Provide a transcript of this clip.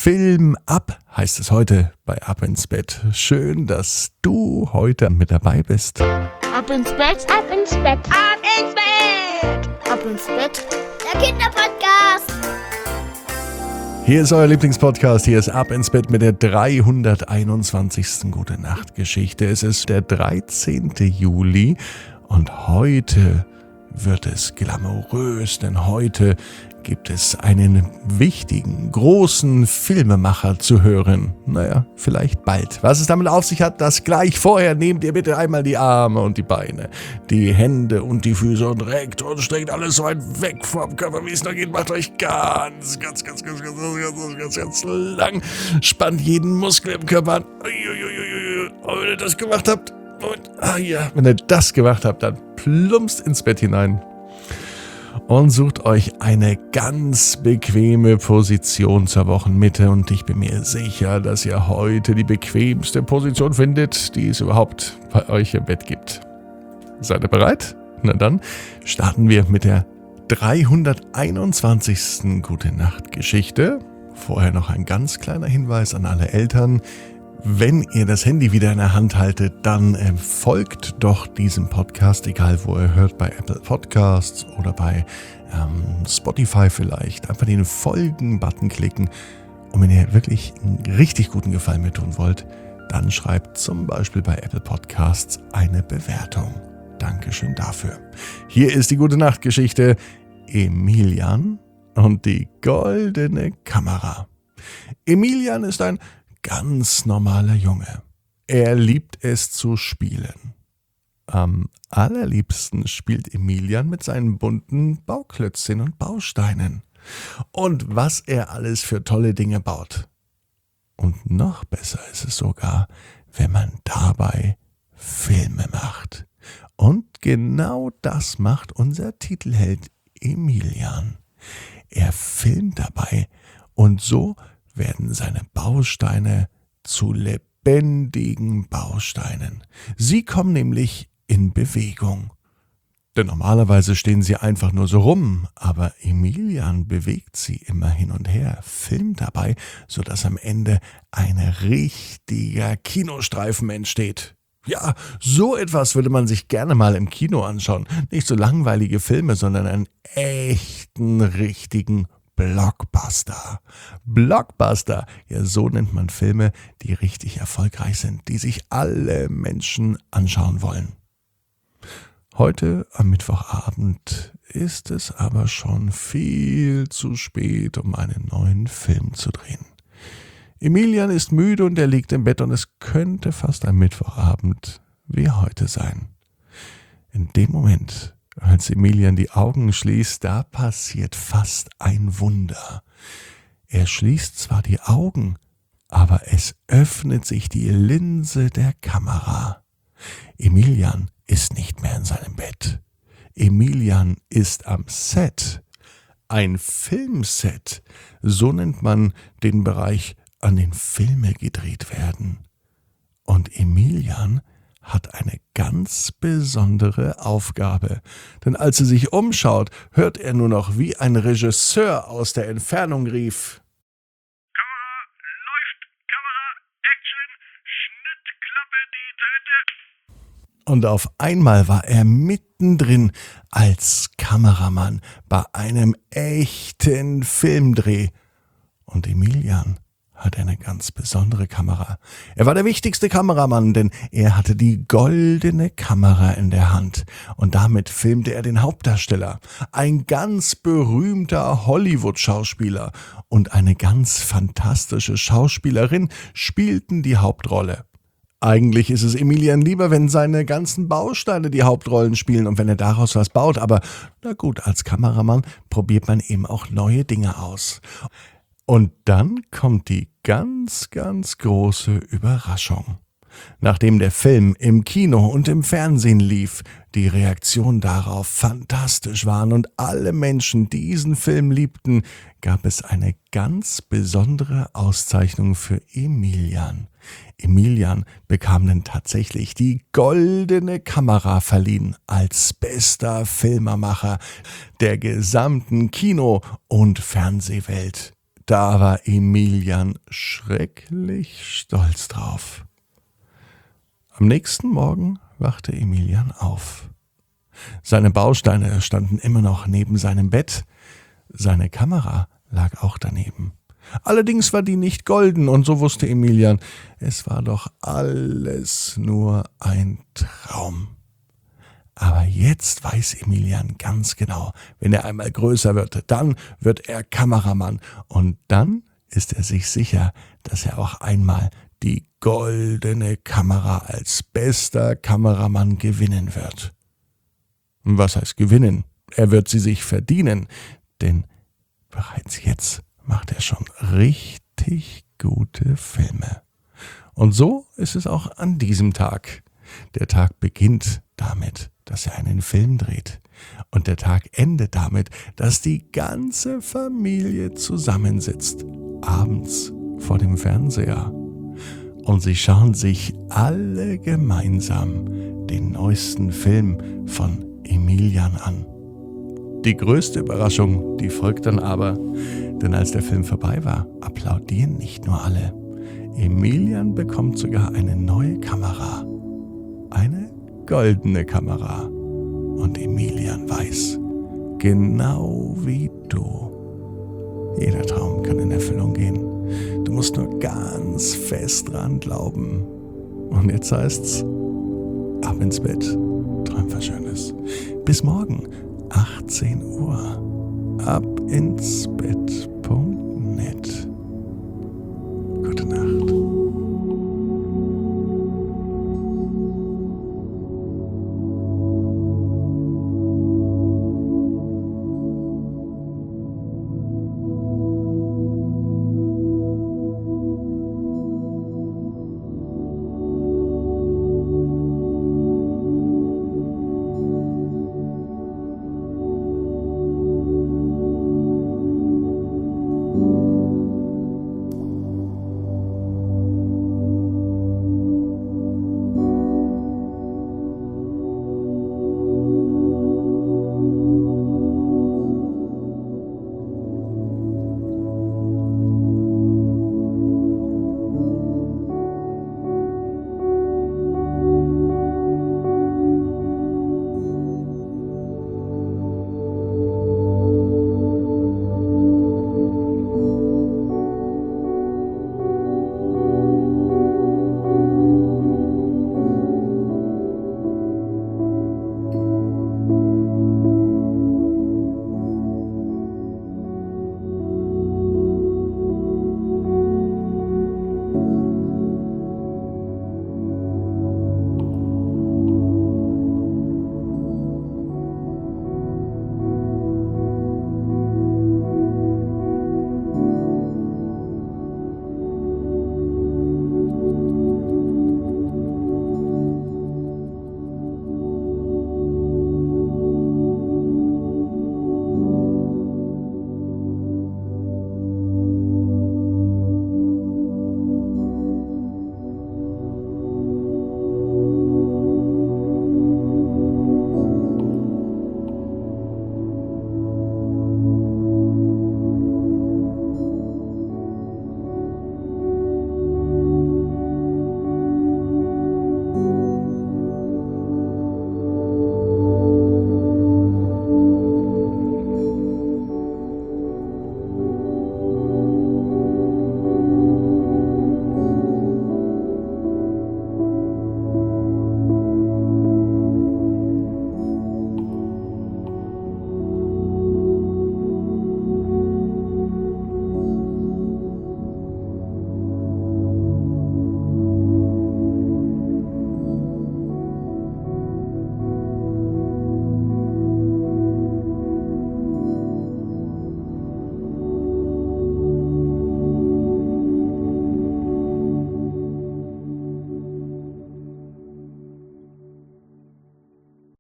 Film ab heißt es heute bei Ab ins Bett. Schön, dass du heute mit dabei bist. Ab ins Bett, ab ins Bett, ab ins Bett, ab ins Bett, der Kinderpodcast. Hier ist euer Lieblingspodcast, hier ist Ab ins Bett mit der 321. Gute-Nacht-Geschichte. Es ist der 13. Juli und heute wird es glamourös, denn heute gibt es einen wichtigen, großen Filmemacher zu hören. Naja, vielleicht bald. Was es damit auf sich hat, das gleich. Vorher nehmt ihr bitte einmal die Arme und die Beine, die Hände und die Füße und reckt und streckt alles so weit weg vom Körper, wie es noch geht. Macht euch ganz lang. Spannt jeden Muskel im Körper an. Und wenn ihr das gemacht habt, wenn ihr das gemacht habt, dann plumpst ins Bett hinein. Und sucht euch eine ganz bequeme Position zur Wochenmitte. Und ich bin mir sicher, dass ihr heute die bequemste Position findet, die es überhaupt bei euch im Bett gibt. Seid ihr bereit? Na dann starten wir mit der 321. Gute-Nacht-Geschichte. Vorher noch ein ganz kleiner Hinweis an alle Eltern. Wenn ihr das Handy wieder in der Hand haltet, dann folgt doch diesem Podcast, egal wo ihr hört, bei Apple Podcasts oder bei Spotify vielleicht. Einfach den Folgen-Button klicken. Und wenn ihr wirklich einen richtig guten Gefallen mir tun wollt, dann schreibt zum Beispiel bei Apple Podcasts eine Bewertung. Dankeschön dafür. Hier ist die Gute-Nacht-Geschichte Emilian und die goldene Kamera. Emilian ist ein ganz normaler Junge. Er liebt es zu spielen. Am allerliebsten spielt Emilian mit seinen bunten Bauklötzchen und Bausteinen. Und was er alles für tolle Dinge baut. Und noch besser ist es sogar, wenn man dabei Filme macht. Und genau das macht unser Titelheld Emilian. Er filmt dabei und so werden seine Bausteine zu lebendigen Bausteinen. Sie kommen nämlich in Bewegung. Denn normalerweise stehen sie einfach nur so rum, aber Emilian bewegt sie immer hin und her, filmt dabei, sodass am Ende ein richtiger Kinostreifen entsteht. Ja, so etwas würde man sich gerne mal im Kino anschauen. Nicht so langweilige Filme, sondern einen echten, richtigen Blockbuster. Blockbuster, ja, so nennt man Filme, die richtig erfolgreich sind, die sich alle Menschen anschauen wollen. Heute am Mittwochabend ist es aber schon viel zu spät, um einen neuen Film zu drehen. Emilian ist müde und er liegt im Bett und es könnte fast ein Mittwochabend wie heute sein. In dem Moment, als Emilian die Augen schließt, da passiert fast ein Wunder. Er schließt zwar die Augen, aber es öffnet sich die Linse der Kamera. Emilian ist nicht mehr in seinem Bett. Emilian ist am Set. Ein Filmset, so nennt man den Bereich, an den Filme gedreht werden. Und Emilian hat eine ganz besondere Aufgabe. Denn als er sich umschaut, hört er nur noch, wie ein Regisseur aus der Entfernung rief: Kamera, läuft, Kamera, Action, Schnitt, Klappe, die Töte. Und auf einmal war er mittendrin als Kameramann bei einem echten Filmdreh. Und Emilian hat eine ganz besondere Kamera. Er war der wichtigste Kameramann, denn er hatte die goldene Kamera in der Hand. Und damit filmte er den Hauptdarsteller. Ein ganz berühmter Hollywood-Schauspieler und eine ganz fantastische Schauspielerin spielten die Hauptrolle. Eigentlich ist es Emilian lieber, wenn seine ganzen Bausteine die Hauptrollen spielen und wenn er daraus was baut. Aber na gut, als Kameramann probiert man eben auch neue Dinge aus. Und dann kommt die ganz, ganz große Überraschung. Nachdem der Film im Kino und im Fernsehen lief, die Reaktionen darauf fantastisch waren und alle Menschen diesen Film liebten, gab es eine ganz besondere Auszeichnung für Emilian. Emilian bekam dann tatsächlich die goldene Kamera verliehen als bester Filmemacher der gesamten Kino- und Fernsehwelt. da war Emilian schrecklich stolz drauf. Am nächsten Morgen wachte Emilian auf. Seine Bausteine standen immer noch neben seinem Bett. Seine Kamera lag auch daneben. Allerdings war die nicht golden und so wusste Emilian, es war doch alles nur ein Traum. Aber jetzt weiß Emilian ganz genau, wenn er einmal größer wird, dann wird er Kameramann und dann ist er sich sicher, dass er auch einmal die goldene Kamera als bester Kameramann gewinnen wird. Was heißt gewinnen? Er wird sie sich verdienen, denn bereits jetzt macht er schon richtig gute Filme. Und so ist es auch an diesem Tag. Der Tag beginnt damit, dass er einen Film dreht. Und der Tag endet damit, dass die ganze Familie zusammensitzt, abends vor dem Fernseher. Und sie schauen sich alle gemeinsam den neuesten Film von Emilian an. Die größte Überraschung, die folgt dann aber, denn als der Film vorbei war, applaudieren nicht nur alle. Emilian bekommt sogar eine neue Kamera. Eine goldene Kamera. Und Emilian weiß, genau wie du, jeder Traum kann in Erfüllung gehen. Du musst nur ganz fest dran glauben. Und jetzt heißt's, ab ins Bett, träum was Schönes. Bis morgen, 18 Uhr, abinsbett.net.